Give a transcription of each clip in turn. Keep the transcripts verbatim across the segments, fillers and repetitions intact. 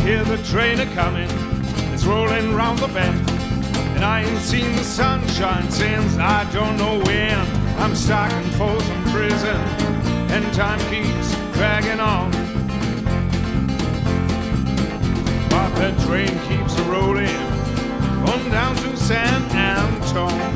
hear the train a-comin', it's rolling round the bend, and I ain't seen the sunshine since I don't know when. I'm stuck in Folsom Prison, and time keeps dragging on, but the train keeps a-rolling on down to San Antone.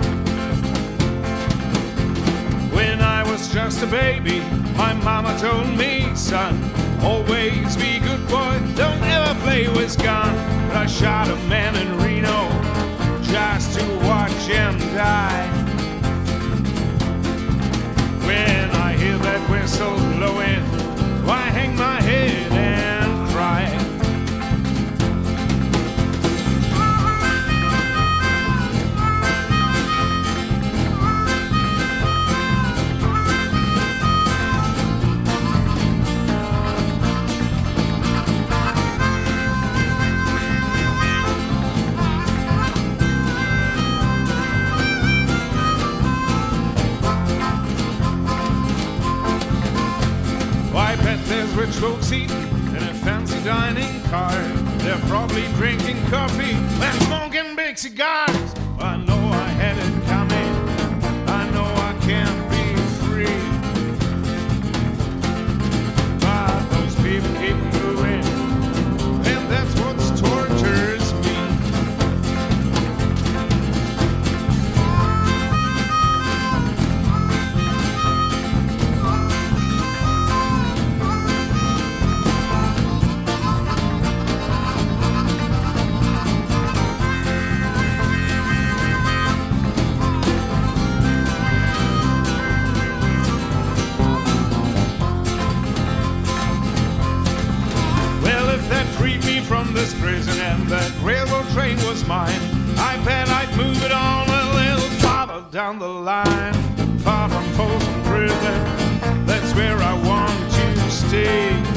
When I was just a baby, my mama told me, son, always be good boy, don't ever play with gun. But I shot a man in Reno just to watch him die. When I hear that whistle blowing, I hang my head and cry. There's rich folks eating in a fancy dining car. They're probably drinking coffee and smoking big cigars. I know I had it coming, I know I can't be free, but those people keep moving, and that's what tortures me. Freed me from this prison and that railroad train was mine, I bet I'd move it on a little farther down the line, far from Folsom Prison, that's where I want to stay.